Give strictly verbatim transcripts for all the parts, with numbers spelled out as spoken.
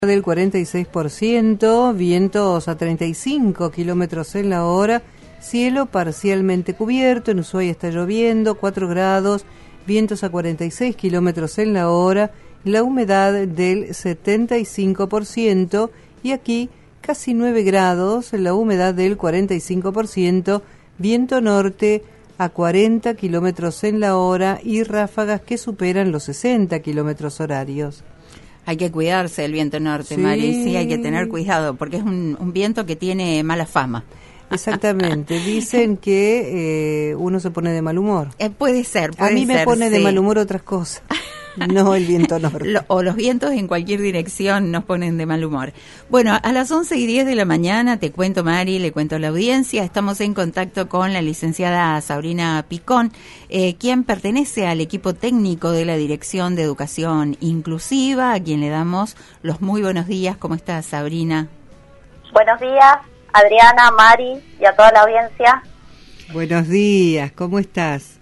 Del cuarenta y seis por ciento, vientos a treinta y cinco kilómetros en la hora, cielo parcialmente cubierto, en Ushuaia está lloviendo, cuatro grados, vientos a cuarenta y seis kilómetros en la hora, la humedad del setenta y cinco por ciento y aquí casi nueve grados, la humedad del cuarenta y cinco por ciento, viento norte a cuarenta kilómetros en la hora y ráfagas que superan los sesenta kilómetros horarios. Hay que cuidarse del viento norte, Sí. Mari, sí, hay que tener cuidado, porque es un, un viento que tiene mala fama. Exactamente, dicen que eh, uno se pone de mal humor. Eh, puede ser, puede A mí me ser, pone de sí. mal humor otras cosas, no el viento norte. Lo, o los vientos en cualquier dirección nos ponen de mal humor. Bueno, a las once y diez de la mañana, te cuento, Mari, le cuento a la audiencia, estamos en contacto con la licenciada Sabrina Picón, eh, quien pertenece al equipo técnico de la Dirección de Educación Inclusiva, a quien le damos los muy buenos días. ¿Cómo estás, Sabrina? Buenos días, Adriana, Mari y a toda la audiencia. Buenos días, ¿cómo estás?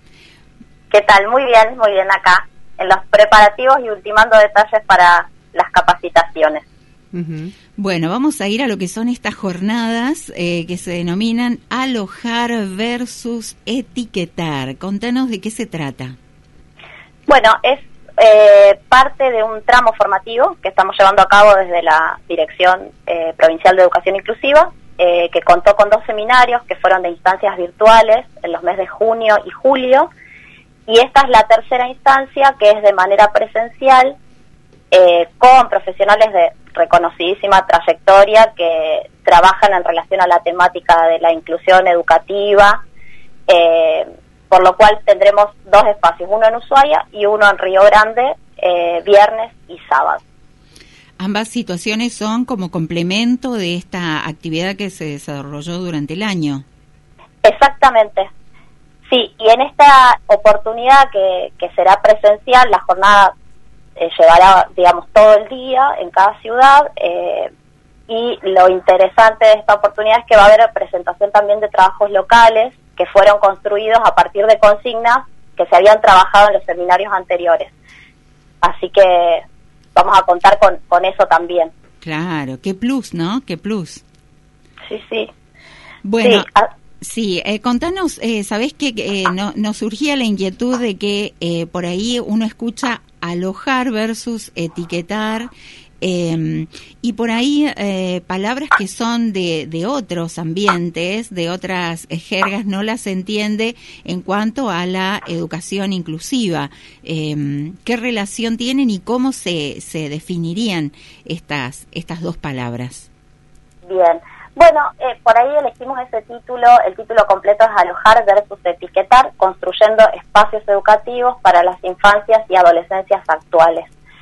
¿Qué tal? Muy bien, muy bien acá, en los preparativos y ultimando detalles para las capacitaciones. Uh-huh. Bueno, vamos a ir a lo que son estas jornadas eh, que se denominan alojar versus etiquetar. Contanos de qué se trata. Bueno, es eh, parte de un tramo formativo que estamos llevando a cabo desde la Dirección eh, Provincial de Educación Inclusiva, eh, que contó con dos seminarios que fueron de instancias virtuales en los meses de junio y julio, y esta es la tercera instancia que es de manera presencial eh, con profesionales de reconocidísima trayectoria que trabajan en relación a la temática de la inclusión educativa, eh, por lo cual tendremos dos espacios, uno en Ushuaia y uno en Río Grande, eh, viernes y sábado. Ambas situaciones son como complemento de esta actividad que se desarrolló durante el año. Exactamente. Sí, y en esta oportunidad que, que será presencial, la jornada eh, llevará, digamos, todo el día en cada ciudad, eh, y lo interesante de esta oportunidad es que va a haber presentación también de trabajos locales que fueron construidos a partir de consignas que se habían trabajado en los seminarios anteriores. Así que vamos a contar con, con eso también. Claro, qué plus, ¿no? Qué plus. Sí, sí. Bueno... Sí, a- Sí, eh, contanos, eh, ¿sabés que eh, no, nos surgía la inquietud de que eh, por ahí uno escucha alojar versus etiquetar, eh, y por ahí eh, palabras que son de, de otros ambientes, de otras eh, jergas, no las entiende en cuanto a la educación inclusiva? Eh, ¿Qué relación tienen y cómo se, se definirían estas, estas dos palabras? Bien. Bueno, eh, por ahí elegimos ese título, el título completo es Alojar versus Etiquetar, construyendo espacios educativos para las infancias y adolescencias actuales.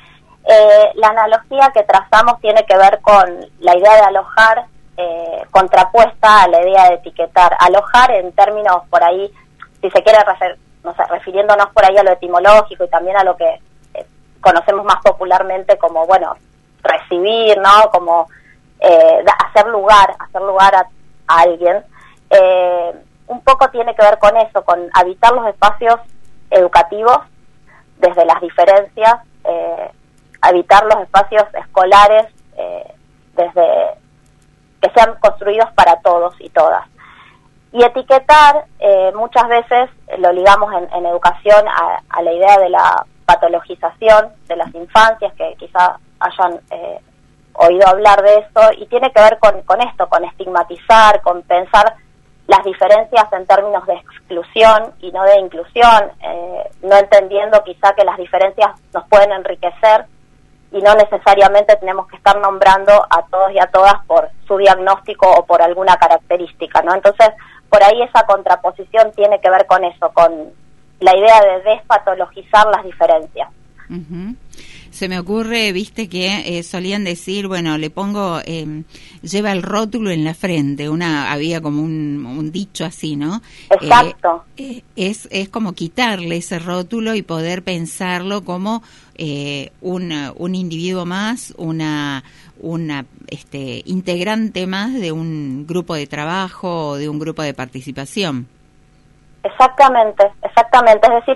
Eh, la analogía que trazamos tiene que ver con la idea de alojar eh, contrapuesta a la idea de etiquetar. Alojar en términos por ahí, si se quiere, refer, no sé, refiriéndonos por ahí a lo etimológico y también a lo que eh, conocemos más popularmente como, bueno, recibir, ¿no? Como... Eh, hacer lugar, hacer lugar a, a alguien, eh, un poco tiene que ver con eso, con habitar los espacios educativos desde las diferencias, eh, habitar los espacios escolares eh, desde que sean construidos para todos y todas. Y etiquetar, eh, muchas veces lo ligamos en, en educación a, a la idea de la patologización de las infancias, que quizá hayan... Eh, oído hablar de eso, y tiene que ver con, con esto, con estigmatizar, con pensar las diferencias en términos de exclusión y no de inclusión, eh, no entendiendo quizá que las diferencias nos pueden enriquecer y no necesariamente tenemos que estar nombrando a todos y a todas por su diagnóstico o por alguna característica, ¿no? Entonces, por ahí esa contraposición tiene que ver con eso, con la idea de despatologizar las diferencias. Uh-huh. Se me ocurre, viste, que eh, solían decir, bueno, le pongo, eh, lleva el rótulo en la frente, una había como un, un dicho así, ¿no? Exacto. Eh, eh, es, es como quitarle ese rótulo y poder pensarlo como eh, un, un individuo más, una, una este, integrante más de un grupo de trabajo o de un grupo de participación. Exactamente, exactamente. Es decir,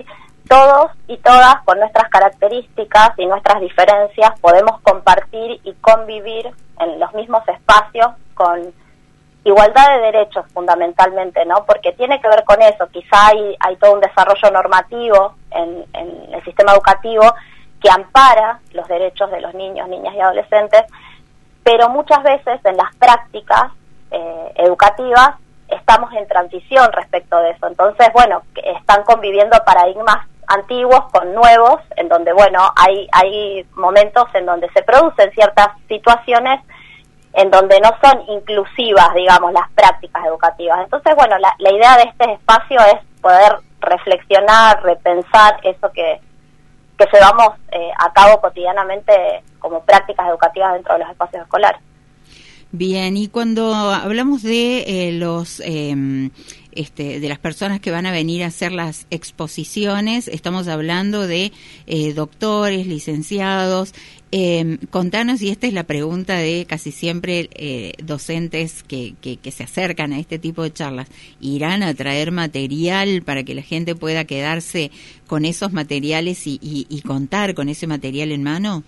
todos y todas, con nuestras características y nuestras diferencias, podemos compartir y convivir en los mismos espacios con igualdad de derechos fundamentalmente, ¿no? Porque tiene que ver con eso. Quizá hay, hay todo un desarrollo normativo en, en el sistema educativo que ampara los derechos de los niños, niñas y adolescentes, pero muchas veces en las prácticas eh, educativas estamos en transición respecto de eso. Entonces, bueno, están conviviendo paradigmas antiguos con nuevos, en donde, bueno, hay, hay momentos en donde se producen ciertas situaciones en donde no son inclusivas, digamos, las prácticas educativas. Entonces, bueno, la, la idea de este espacio es poder reflexionar, repensar eso que, que llevamos eh, a cabo cotidianamente como prácticas educativas dentro de los espacios escolares. Bien, y cuando hablamos de eh, los eh, este, de las personas que van a venir a hacer las exposiciones, estamos hablando de eh, doctores, licenciados. Eh, contanos, y esta es la pregunta de casi siempre eh, docentes que, que, que se acercan a este tipo de charlas, ¿irán a traer material para que la gente pueda quedarse con esos materiales y, y, y contar con ese material en mano?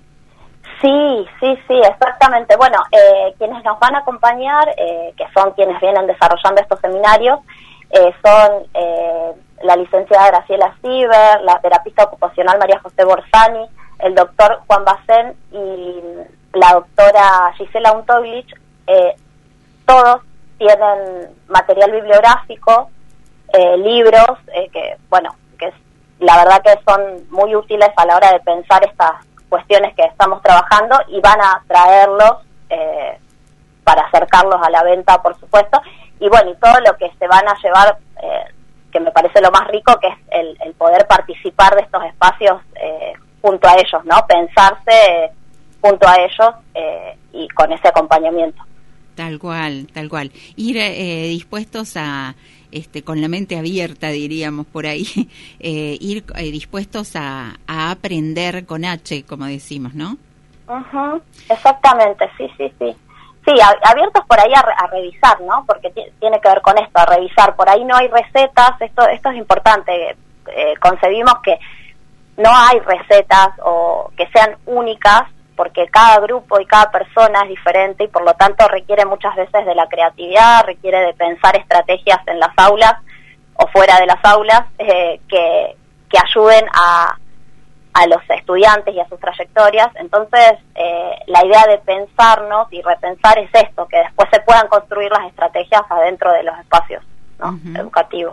Sí, sí, sí, exactamente. Bueno, eh, quienes nos van a acompañar, eh, que son quienes vienen desarrollando estos seminarios, eh, son eh, la licenciada Graciela Ciber, la terapista ocupacional María José Borsani, el doctor Juan Bacén y la doctora Gisela Untoglich. Eh, todos tienen material bibliográfico, eh, libros, eh, que, bueno, que es, la verdad que son muy útiles a la hora de pensar estas cuestiones que estamos trabajando, y van a traerlos eh, para acercarlos a la venta, por supuesto, y bueno, y todo lo que se van a llevar, eh, que me parece lo más rico, que es el, el poder participar de estos espacios eh, junto a ellos, ¿no? Pensarse eh, junto a ellos eh, y con ese acompañamiento. Tal cual, tal cual. Ir eh, dispuestos a, este, con la mente abierta, diríamos por ahí, eh, ir eh, dispuestos a, a aprender con H, como decimos, ¿no? Uh-huh. Exactamente, sí, sí, sí. Sí, a, abiertos por ahí a, a revisar, ¿no? Porque t- tiene que ver con esto, a revisar. Por ahí no hay recetas, esto, esto es importante. Eh, concebimos que no hay recetas o que sean únicas, porque cada grupo y cada persona es diferente y por lo tanto requiere muchas veces de la creatividad, requiere de pensar estrategias en las aulas o fuera de las aulas eh, que, que ayuden a, a los estudiantes y a sus trayectorias. Entonces, eh, la idea de pensarnos y repensar es esto, que después se puedan construir las estrategias adentro de los espacios, ¿no? Uh-huh. Educativos.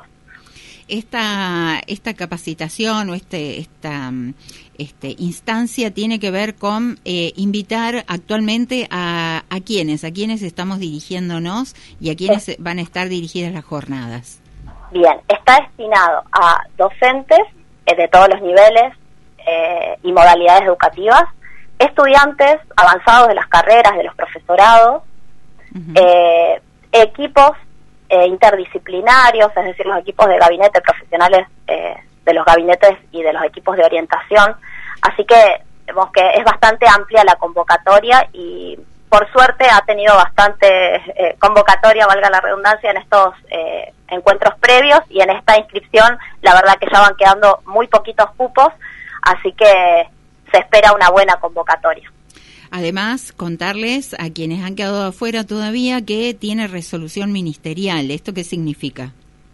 Esta esta capacitación o este esta este instancia tiene que ver con eh, invitar actualmente a a quiénes a quiénes estamos dirigiéndonos y a quiénes es. van a estar dirigidas las jornadas. Bien, está destinado a docentes eh, de todos los niveles eh, y modalidades educativas, estudiantes avanzados de las carreras, de los profesorados, uh-huh. eh, equipos Eh, interdisciplinarios, es decir, los equipos de gabinete profesionales eh, de los gabinetes y de los equipos de orientación. Así que vemos que es bastante amplia la convocatoria y por suerte ha tenido bastante eh, convocatoria, valga la redundancia, en estos eh, encuentros previos, y en esta inscripción la verdad que ya van quedando muy poquitos cupos, así que se espera una buena convocatoria. Además, contarles a quienes han quedado afuera todavía que tiene resolución ministerial. ¿Esto qué significa?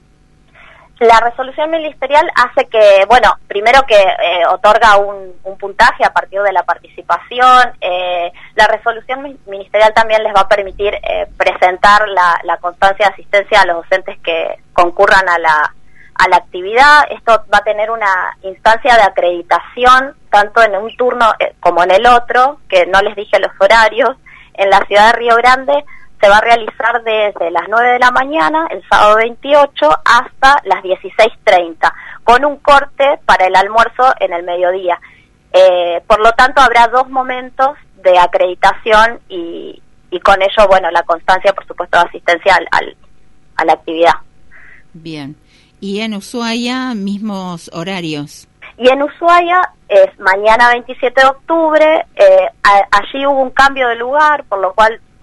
La resolución ministerial hace que, bueno, primero que eh, otorga un, un puntaje a partir de la participación. Eh, la resolución ministerial también les va a permitir eh, presentar la, la constancia de asistencia a los docentes que concurran a la a la actividad. Esto va a tener una instancia de acreditación tanto en un turno eh, como en el otro, que no les dije los horarios. En la ciudad de Río Grande se va a realizar desde las nueve de la mañana, el sábado veintiocho, hasta las dieciséis treinta, con un corte para el almuerzo en el mediodía. Eh, por lo tanto, habrá dos momentos de acreditación y, y con ello, bueno, la constancia, por supuesto, de asistencia al, al, a la actividad. Bien. ¿Y en Ushuaia, mismos horarios? Y en Ushuaia es mañana veintisiete de octubre, eh, a, allí hubo un cambio de lugar, por lo cual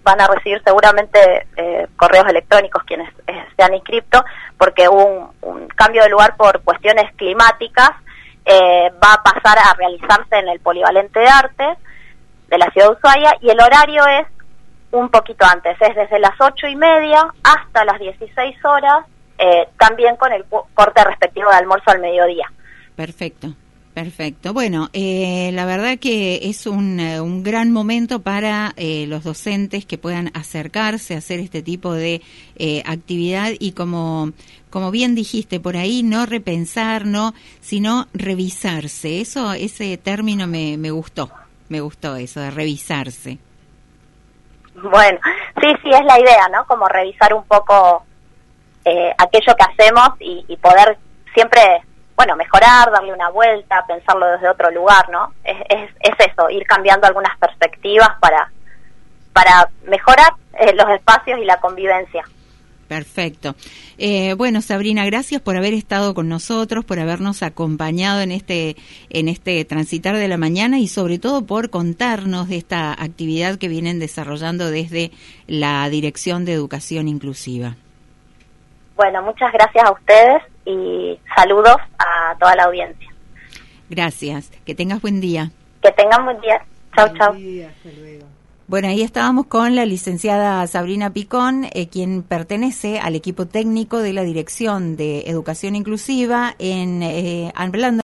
van a recibir seguramente eh, correos electrónicos quienes eh, se han inscrito, porque un, un cambio de lugar por cuestiones climáticas eh, va a pasar a realizarse en el Polivalente de Artes de la ciudad de Ushuaia, y el horario es un poquito antes, es desde las ocho y media hasta las dieciséis horas, eh, también con el corte respectivo de almuerzo al mediodía. Perfecto. Perfecto. Bueno, eh, la verdad que es un, uh, un gran momento para eh, los docentes que puedan acercarse a hacer este tipo de eh, actividad y como, como bien dijiste por ahí, no repensar, no, sino revisarse. Eso, ese término me, me gustó, me gustó eso de revisarse. Bueno, sí, sí, es la idea, ¿no? Como revisar un poco eh, aquello que hacemos y, y poder siempre... bueno, mejorar, darle una vuelta, pensarlo desde otro lugar, ¿no? Es, es, es eso, ir cambiando algunas perspectivas para, para mejorar eh, los espacios y la convivencia. Perfecto. Eh, bueno, Sabrina, gracias por haber estado con nosotros, por habernos acompañado en este, en este transitar de la mañana y sobre todo por contarnos de esta actividad que vienen desarrollando desde la Dirección de Educación Inclusiva. Bueno, muchas gracias a ustedes y saludos a toda la audiencia. Gracias, que tengas buen día. Que tengan buen día. Chau, chau. Buen día, hasta luego. Bueno, ahí estábamos con la licenciada Sabrina Picón, eh, quien pertenece al equipo técnico de la Dirección de Educación Inclusiva en eh, hablando